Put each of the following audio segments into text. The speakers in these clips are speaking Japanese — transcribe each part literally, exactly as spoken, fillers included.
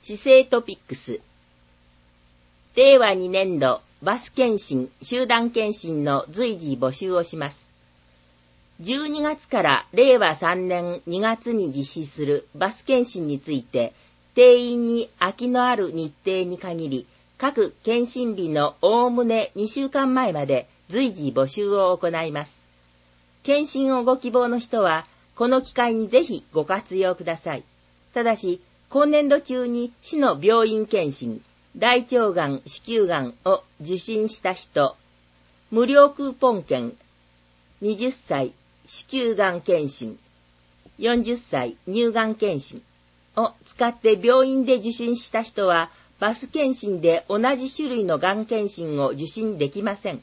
市政トピックス。れいわにねんどバス検診、集団検診の随時募集をします。じゅうにがつかられいわさんねんにがつに実施するバス検診について、定員に空きのある日程に限り、各検診日のおおむねにしゅうかんまえまで随時募集を行います。検診をご希望の人は、この機会にぜひご活用ください。ただし、今年度中に市の病院検診、大腸がん、子宮がんを受診した人、無料クーポン券、はたち子宮がん検診、よんじゅっさい乳がん検診を使って病院で受診した人は、バス検診で同じ種類のがん検診を受診できません。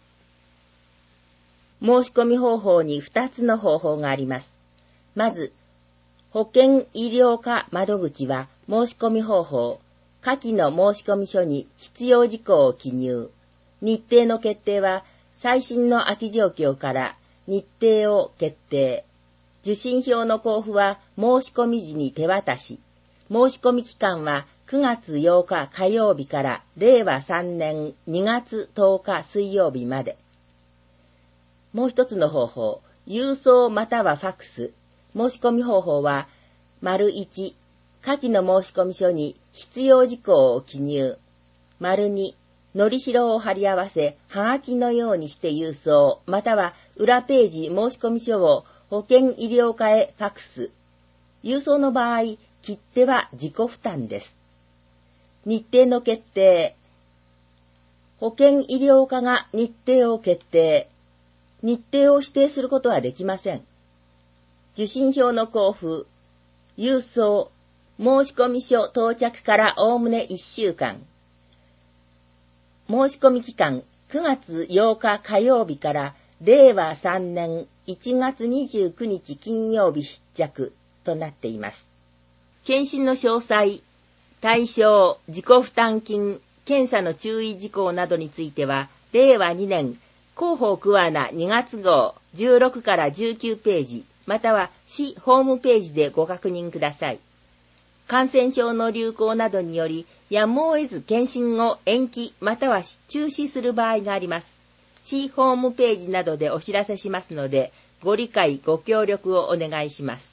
申し込み方法にふたつの方法があります。まず、保健医療課窓口は申し込み方法、下記の申込書に必要事項を記入。日程の決定は最新の空き状況から日程を決定。受診票の交付は申込時に手渡し。申込期間はくがつようか火曜日かられいわさんねんにがつとおか水曜日まで。もう一つの方法、郵送またはファックス。申し込み方法は、丸いち、下記の申込書に必要事項を記入。丸に、のりしろを貼り合わせ、はがきのようにして郵送、または裏ページ申込書を保健医療課へファックス。郵送の場合、切手は自己負担です。日程の決定。保健医療課が日程を決定。日程を指定することはできません。受診票の交付、郵送、申込書到着からおおむねいっしゅうかん。申し込み期間、くがつようか火曜日かられいわさんねんいちがつにじゅうくにち金曜日必着となっています。検診の詳細、対象、自己負担金、検査の注意事項などについては、れいわにねん広報桑名にがつごうじゅうろくからじゅうきゅうページ、または市ホームページでご確認ください。感染症の流行などにより、やむを得ず検診を延期または中止する場合があります。市ホームページなどでお知らせしますので、ご理解ご協力をお願いします。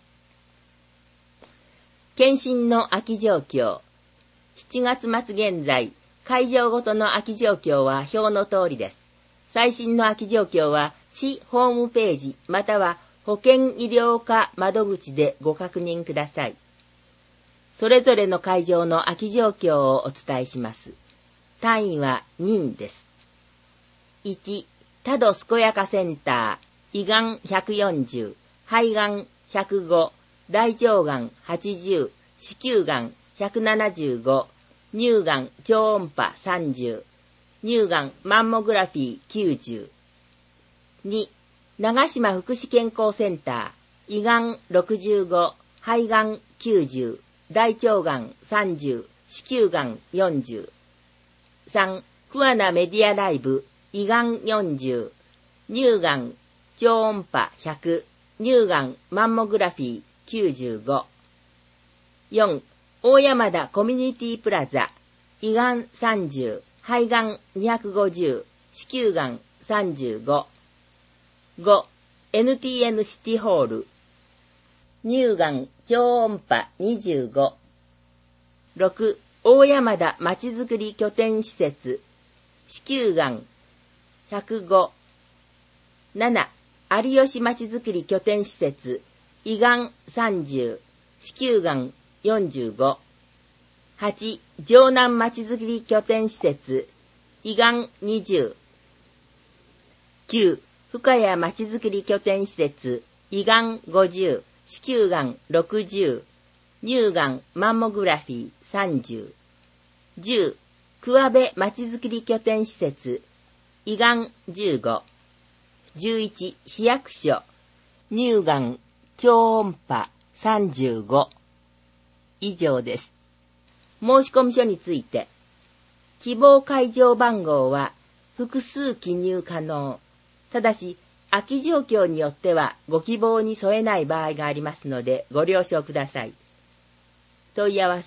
検診の空き状況。しちがつまつ現在、会場ごとの空き状況は表の通りです。最新の空き状況は市ホームページまたは保健医療課窓口でご確認ください。それぞれの会場の空き状況をお伝えします。単位は人です。いち、多度健やかセンター、胃がんひゃくよんじゅう、肺がんひゃくご、大腸がんはちじゅう、子宮がんひゃくななじゅうご、乳がん超音波さんじゅう、乳がんマンモグラフィーきゅうじゅう。に、長島福祉健康センター、胃がんろくじゅうご、肺がんきゅうじゅう、大腸がんさんじゅう、子宮がんよんじゅう。さん、桑名メディアライブ、胃がんよんじゅう、乳がん超音波ひゃく、乳がんマンモグラフィーきゅうじゅうご。よん、大山田コミュニティプラザ、胃がんさんじゅう、肺がんにひゃくごじゅう、子宮がんさんじゅうご。ご、エヌティーエヌ シティホール、乳がん超音波にじゅうご。ろく、大山田まちづくり拠点施設、子宮がんひゃくご。なな、有吉まちづくり拠点施設、胃がんさんじゅう、子宮がんよんじゅうご。はち、城南まちづくり拠点施設、胃がんにじゅう。きゅう、深谷まちづくり拠点施設、胃がんごじゅう、子宮がんろくじゅう、乳がんマンモグラフィーさんじゅう。じゅう、桑部まちづくり拠点施設、胃がんじゅうご。じゅういち、市役所、乳がん超音波さんじゅうご。以上です。申込書について、希望会場番号は複数記入可能。ただし、空き状況によってはご希望に添えない場合がありますのでご了承ください。問い合わせ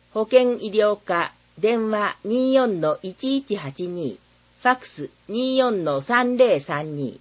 保険医療課、電話 にじゅうよんのいちいちはちに、ファックス にじゅうよんのさんぜろさんに。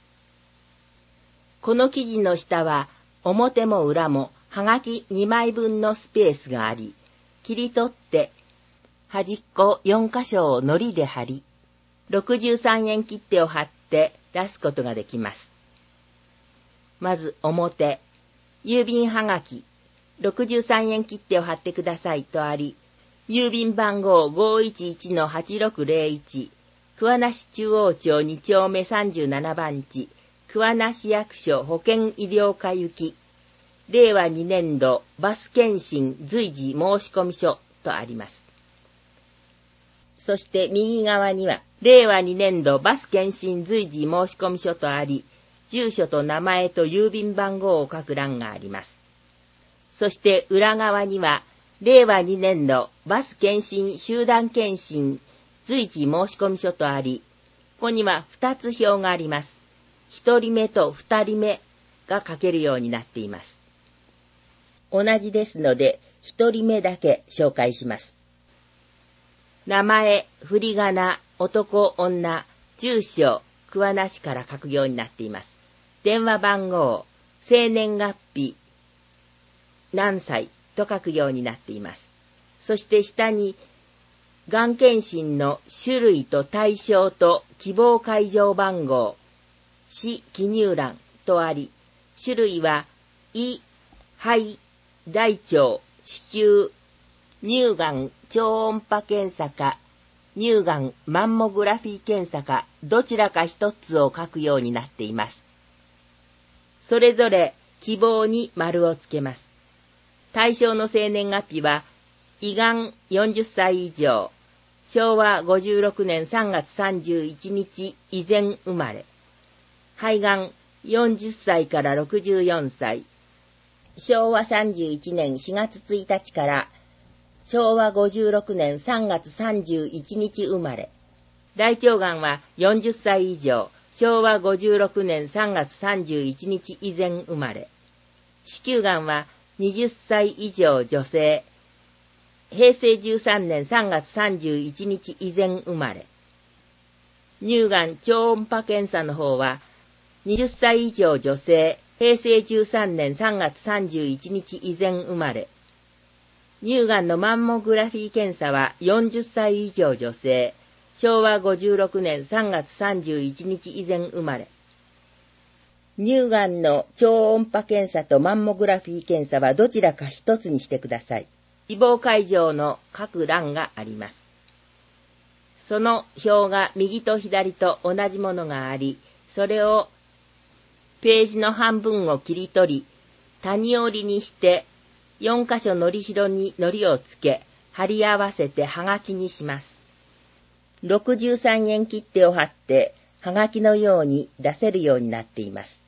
この記事の下は、表も裏もはがきにまいぶんのスペースがあり、切り取って端っこよんかしょを糊で貼り、ろくじゅうさんえん切手を貼って出すことができます。まず表、郵便はがき、ろくじゅうさんえん切手を貼ってくださいとあり、郵便番号 ごーいちいちのはちろくぜろいち、桑名市中央町にちょうめさんじゅうななばん地、桑名市役所保健医療課行き、れいわにねんどバス検診随時申込書とあります。そして右側には、れいわにねんどバス検診随時申込書とあり、住所と名前と郵便番号を書く欄があります。そして裏側には、れいわにねんどバス検診集団検診随時申込書とあり、ここにはふたつ表があります。ひとりめとふたりめが書けるようになっています。同じですので、ひとりめだけ紹介します。名前、振り仮名、男、女、住所、桑名市から書くようになっています。電話番号、生年月日、何歳と書くようになっています。そして下に、がん検診の種類と対象と希望会場番号、市記入欄とあり、種類は胃、肺、大腸、子宮、乳がん超音波検査か、乳がんマンモグラフィー検査か、どちらか一つを書くようになっています。それぞれ希望に丸をつけます。対象の生年月日は、胃がんよんじゅっさい以上、しょうわごじゅうろくねんさんがつさんじゅういちにち以前生まれ、肺がんよんじゅっさいからろくじゅうよんさい、しょうわさんじゅういちねんしがつついたちからしょうわごじゅうろくねんさんがつさんじゅういちにち生まれ、大腸がんはよんじゅっさい以上、しょうわごじゅうろくねんさんがつさんじゅういちにち以前生まれ、子宮がんははたち以上女性、へいせいじゅうさんねんさんがつさんじゅういちにち以前生まれ、乳がん超音波検査の方ははたち以上女性、へいせいじゅうさんねんさんがつさんじゅういちにち以前生まれ、乳がんのマンモグラフィー検査はよんじゅっさい以上女性、しょうわごじゅうろくねんさんがつさんじゅういちにち以前生まれ、乳がんの超音波検査とマンモグラフィー検査はどちらか一つにしてください。希望会場の各欄があります。その表が右と左と同じものがあり、それをページの半分を切り取り、谷折りにしてよんかしょのりしろに糊をつけ、貼り合わせてはがきにします。ろくじゅうさんえん切手を貼って、はがきのように出せるようになっています。